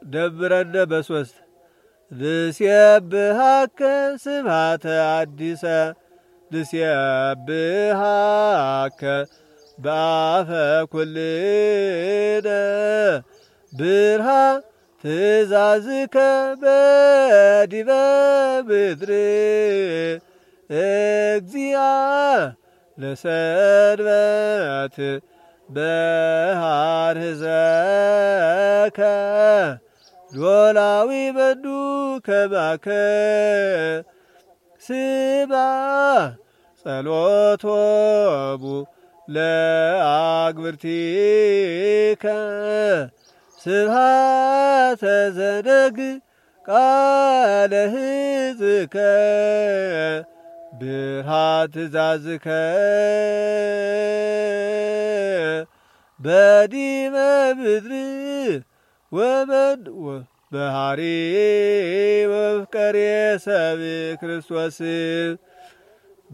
ደብረነ በሶስት ልሴብሃከ ስብሃተ አዲሰ ልሴብሃከ በአፈ ኩልነ ብርሃን ትእዛዝከ በዲበ ምድር እግዚአ ለሰንበት በሃርዘከ ዶላዊ መኑ ከማከ ስማ ጸሎቶሙ ለአግብርቲከ ስብሃተ ዘነግ ቃለ ሕዝከ ብርሃን ትእዛዝከ በዲበ ምድር ወመን በሃሪ ወፍቀሬ ሰብእ ክርስቶስ